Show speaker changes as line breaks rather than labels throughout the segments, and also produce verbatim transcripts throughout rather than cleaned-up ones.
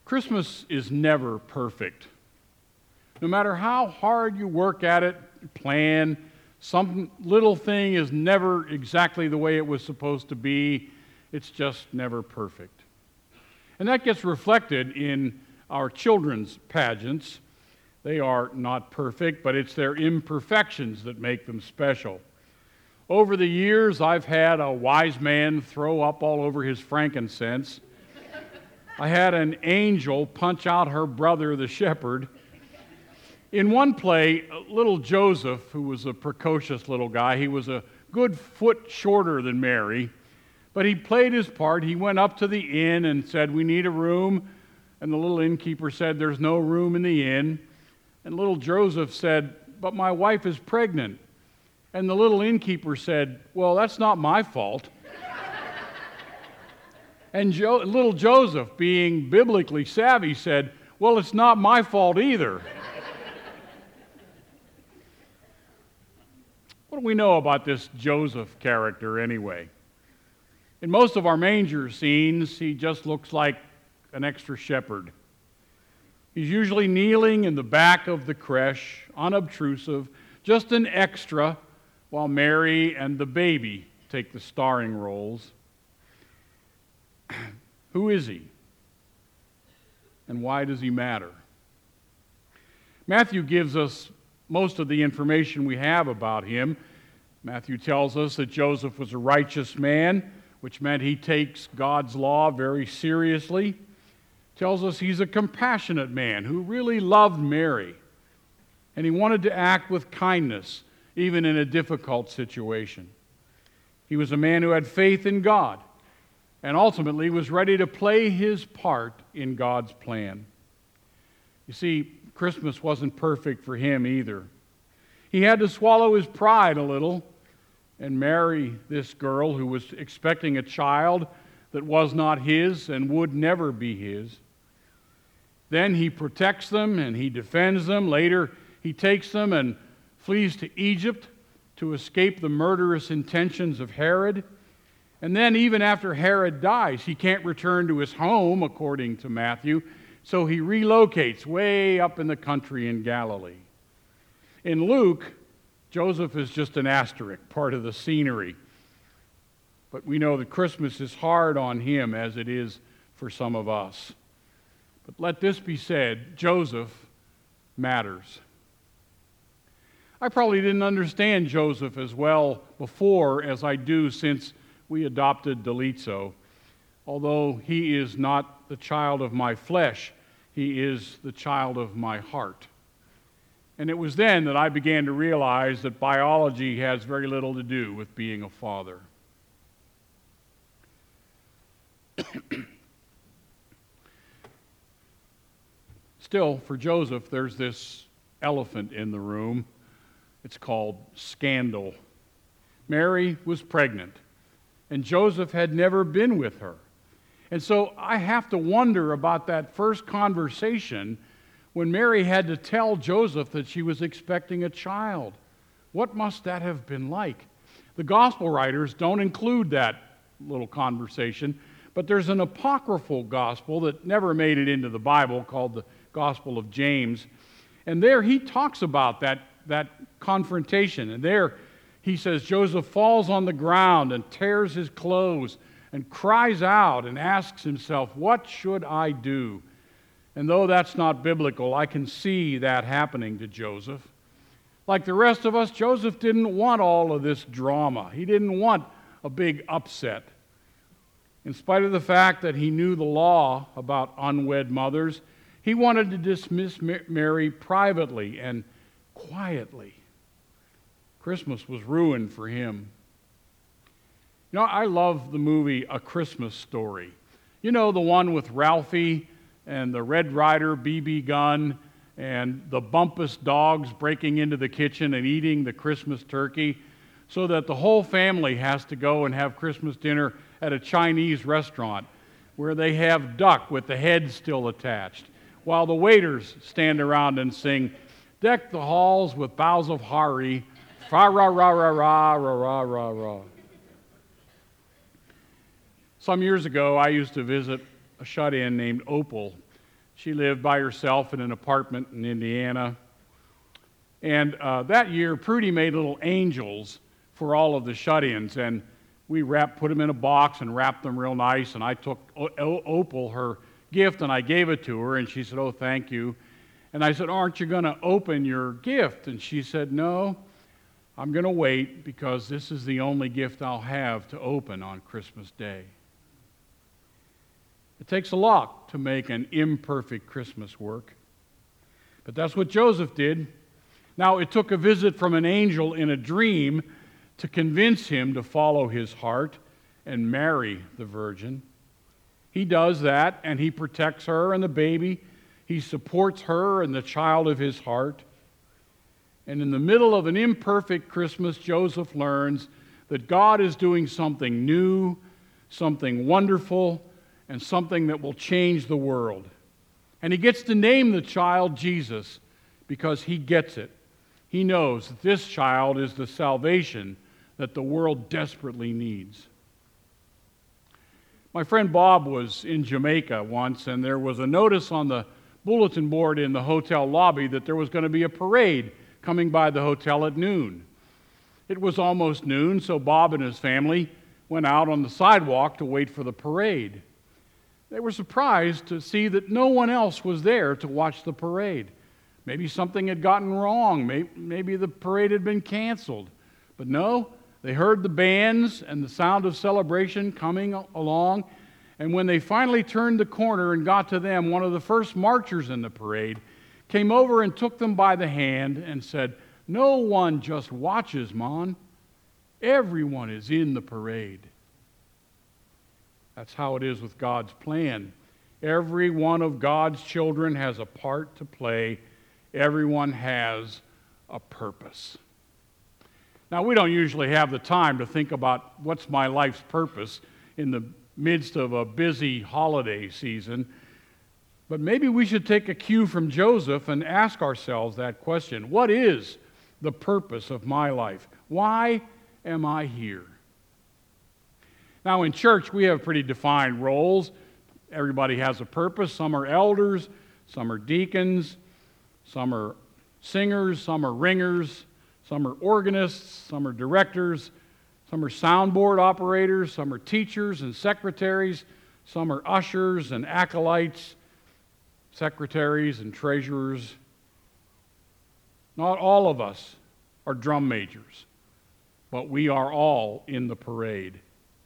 Christmas is never perfect. No matter how hard you work at it, plan, some little thing is never exactly the way it was supposed to be. It's just never perfect. And that gets reflected in our children's pageants. They are not perfect, but it's their imperfections that make them special. Over the years, I've had a wise man throw up all over his frankincense. I had an angel punch out her brother, the shepherd. In one play, little Joseph, who was a precocious little guy, he was a good foot shorter than Mary, but he played his part. He went up to the inn and said, "We need a room." And the little innkeeper said, "There's no room in the inn." And little Joseph said, "But my wife is pregnant." And the little innkeeper said, "Well, that's not my fault." And jo- little Joseph, being biblically savvy, said, "Well, it's not my fault either." What do we know about this Joseph character anyway? In most of our manger scenes, he just looks like an extra shepherd. He's usually kneeling in the back of the creche, unobtrusive, just an extra, while Mary and the baby take the starring roles. Who is he? And why does he matter? Matthew gives us most of the information we have about him. Matthew tells us that Joseph was a righteous man, which meant he takes God's law very seriously. Tells us he's a compassionate man who really loved Mary, and he wanted to act with kindness, even in a difficult situation. He was a man who had faith in God, and ultimately was ready to play his part in God's plan. You see, Christmas wasn't perfect for him either. He had to swallow his pride a little and marry this girl who was expecting a child that was not his and would never be his. Then he protects them and he defends them. Later, he takes them and flees to Egypt to escape the murderous intentions of Herod. And then, even after Herod dies, he can't return to his home, according to Matthew, so he relocates way up in the country in Galilee. In Luke, Joseph is just an asterisk, part of the scenery. But we know that Christmas is hard on him, as it is for some of us. But let this be said, Joseph matters. I probably didn't understand Joseph as well before as I do since we adopted Delitzo. Although he is not the child of my flesh, he is the child of my heart. And it was then that I began to realize that biology has very little to do with being a father. Still, for Joseph, there's this elephant in the room. It's called scandal. Mary was pregnant, and Joseph had never been with her. And so I have to wonder about that first conversation when Mary had to tell Joseph that she was expecting a child. What must that have been like? The gospel writers don't include that little conversation, but there's an apocryphal gospel that never made it into the Bible called the Gospel of James. And there he talks about that, that confrontation. And there he says Joseph falls on the ground and tears his clothes and cries out and asks himself, "What should I do?" And though that's not biblical, I can see that happening to Joseph. Like the rest of us, Joseph didn't want all of this drama. He didn't want a big upset. In spite of the fact that he knew the law about unwed mothers, he wanted to dismiss Mary privately and quietly. Christmas was ruined for him. You know, I love the movie A Christmas Story. You know, the one with Ralphie and the Red Ryder B B gun and the Bumpus dogs breaking into the kitchen and eating the Christmas turkey so that the whole family has to go and have Christmas dinner at a Chinese restaurant where they have duck with the head still attached while the waiters stand around and sing, "Deck the halls with boughs of holly, fa-ra-ra-ra-ra-ra-ra-ra-ra." Some years ago, I used to visit a shut-in named Opal, She lived by herself in an apartment in Indiana. And uh, that year, Prudy made little angels for all of the shut-ins, and we wrapped, put them in a box and wrapped them real nice, and I took o- o- Opal her gift and I gave it to her, and she said, "Oh, thank you." And I said, "Aren't you going to open your gift?" And she said, "No, I'm going to wait because this is the only gift I'll have to open on Christmas Day." It takes a lot to make an imperfect Christmas work, but that's what Joseph did. Now, it took a visit from an angel in a dream to convince him to follow his heart and marry the virgin. He does that, and he protects her and the baby. He supports her and the child of his heart. And in the middle of an imperfect Christmas, Joseph learns that God is doing something new, something wonderful, and something that will change the world. And he gets to name the child Jesus because he gets it. He knows that this child is the salvation that the world desperately needs. My friend Bob was in Jamaica once, and there was a notice on the bulletin board in the hotel lobby that there was going to be a parade coming by the hotel at noon. It was almost noon, so Bob and his family went out on the sidewalk to wait for the parade. They were surprised to see that no one else was there to watch the parade. Maybe something had gotten wrong. Maybe the parade had been canceled. But no, they heard the bands and the sound of celebration coming along. And when they finally turned the corner and got to them, one of the first marchers in the parade came over and took them by the hand and said, "No one just watches, Mon. Everyone is in the parade." That's how it is with God's plan. Every one of God's children has a part to play. Everyone has a purpose. Now, we don't usually have the time to think about what's my life's purpose in the midst of a busy holiday season, but maybe we should take a cue from Joseph and ask ourselves that question. What is the purpose of my life? Why am I here? Now, in church, we have pretty defined roles. Everybody has a purpose. Some are elders, some are deacons, some are singers, some are ringers, some are organists, some are directors, some are soundboard operators, some are teachers and secretaries, some are ushers and acolytes, secretaries and treasurers. Not all of us are drum majors, but we are all in the parade.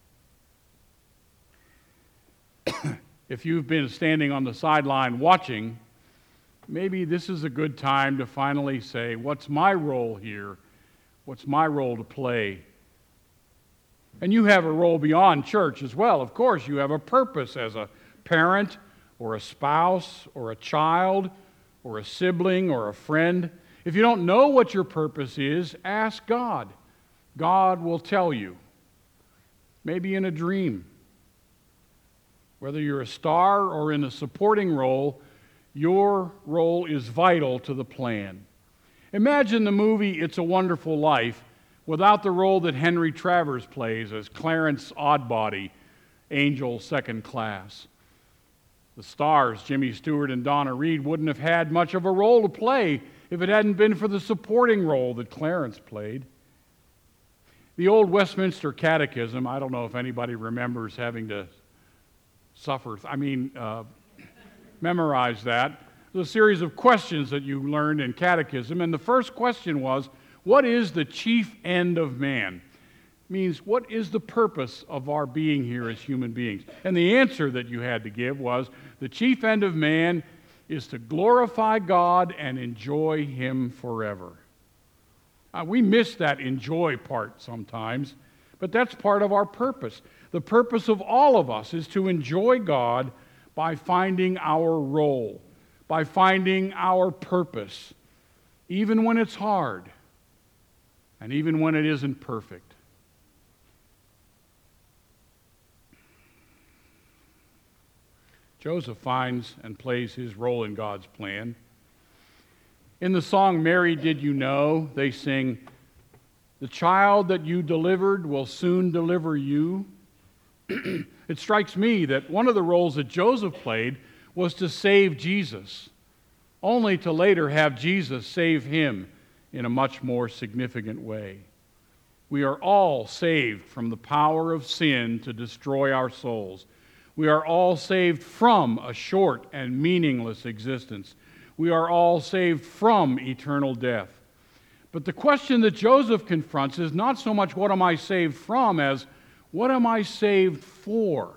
If you've been standing on the sideline watching, maybe this is a good time to finally say, what's my role here? What's my role to play? And you have a role beyond church as well. Of course, you have a purpose as a parent or a spouse or a child or a sibling or a friend. If you don't know what your purpose is, ask God. God will tell you. Maybe in a dream. Whether you're a star or in a supporting role, your role is vital to the plan. Imagine the movie It's a Wonderful Life without the role that Henry Travers plays as Clarence Oddbody, Angel Second Class. The stars, Jimmy Stewart and Donna Reed, wouldn't have had much of a role to play if it hadn't been for the supporting role that Clarence played. The old Westminster Catechism, I don't know if anybody remembers having to suffer, I mean, uh, memorize that. There's a series of questions that you learned in catechism, and the first question was, what is the chief end of man? Means, what is the purpose of our being here as human beings? And the answer that you had to give was, the chief end of man is to glorify God and enjoy Him forever. Uh, we miss that enjoy part sometimes, but that's part of our purpose. The purpose of all of us is to enjoy God by finding our role, by finding our purpose, even when it's hard and even when it isn't perfect. Joseph finds and plays his role in God's plan. In the song, "Mary, Did You Know?" they sing, "The child that you delivered will soon deliver you." It strikes me that one of the roles that Joseph played was to save Jesus, only to later have Jesus save him in a much more significant way. We are all saved from the power of sin to destroy our souls. We are all saved from a short and meaningless existence. We are all saved from eternal death. But the question that Joseph confronts is not so much what am I saved from as what am I saved for?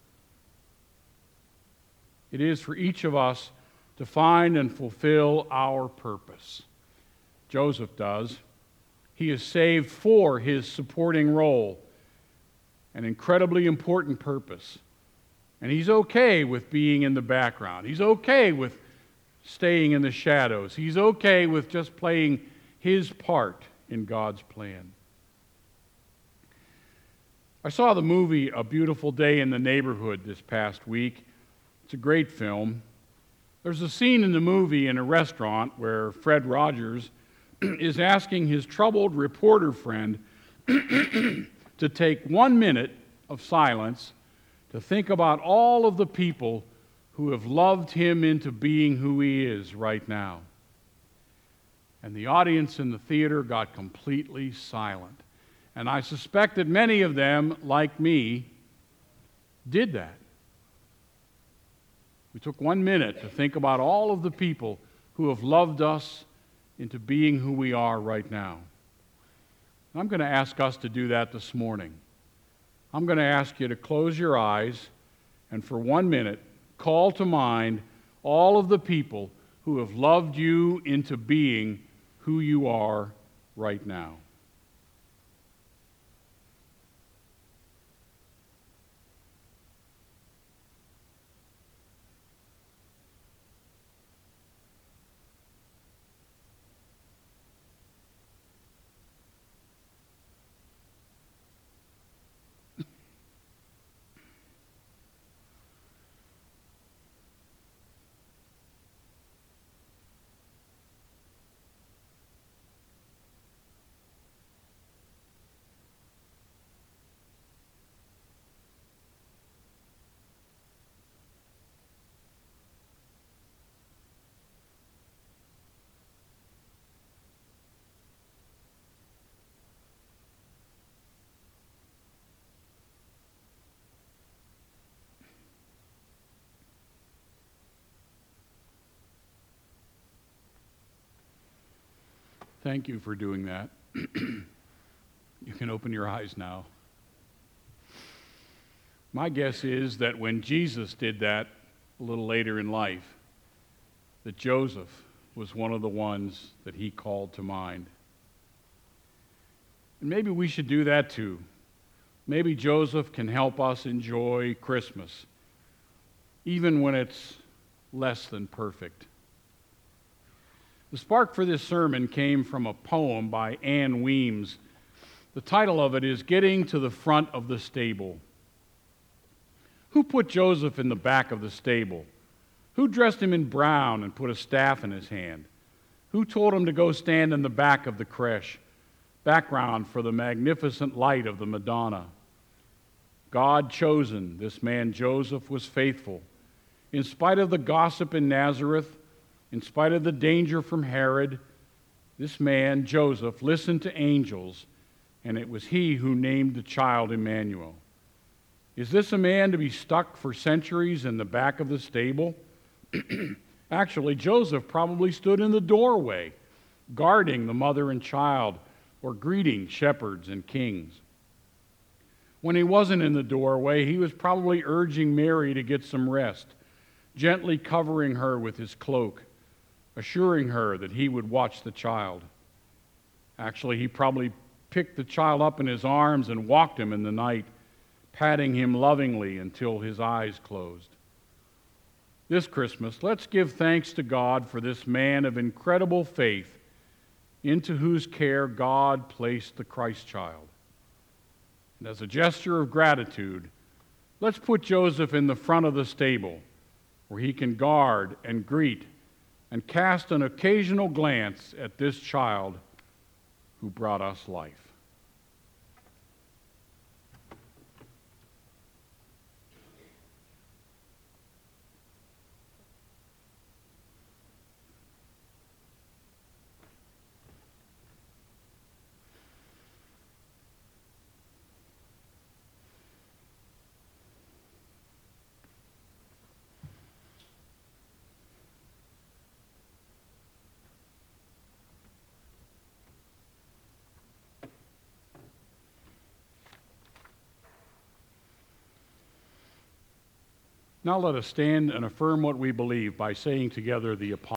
It is for each of us to find and fulfill our purpose. Joseph does. He is saved for his supporting role, an incredibly important purpose. And he's okay with being in the background. He's okay with staying in the shadows. He's okay with just playing his part in God's plan. I saw the movie A Beautiful Day in the Neighborhood this past week. It's a great film. There's a scene in the movie in a restaurant where Fred Rogers is asking his troubled reporter friend to take one minute of silence to think about all of the people who have loved him into being who he is right now. And the audience in the theater got completely silent. And I suspect that many of them, like me, did that. We took one minute to think about all of the people who have loved us into being who we are right now. I'm going to ask us to do that this morning. I'm going to ask you to close your eyes and for one minute call to mind all of the people who have loved you into being who you are right now. Thank you for doing that. You can open your eyes now. My guess is that when Jesus did that a little later in life, that Joseph was one of the ones that he called to mind. And maybe we should do that too. Maybe Joseph can help us enjoy Christmas, even when it's less than perfect. The spark for this sermon came from a poem by Anne Weems. The title of it is Getting to the Front of the Stable. Who put Joseph in the back of the stable? Who dressed him in brown and put a staff in his hand? Who told him to go stand in the back of the creche, background for the magnificent light of the Madonna? God chosen, this man Joseph was faithful. In spite of the gossip in Nazareth, in spite of the danger from Herod, this man, Joseph, listened to angels, and it was he who named the child Emmanuel. Is this a man to be stuck for centuries in the back of the stable? Actually, Joseph probably stood in the doorway, guarding the mother and child, or greeting shepherds and kings. When he wasn't in the doorway, he was probably urging Mary to get some rest, gently covering her with his cloak, assuring her that he would watch the child. Actually, he probably picked the child up in his arms and walked him in the night, patting him lovingly until his eyes closed. This Christmas, let's give thanks to God for this man of incredible faith into whose care God placed the Christ child. And as a gesture of gratitude, let's put Joseph in the front of the stable where he can guard and greet and cast an occasional glance at this child who brought us life. Now let us stand and affirm what we believe by saying together the Apostle.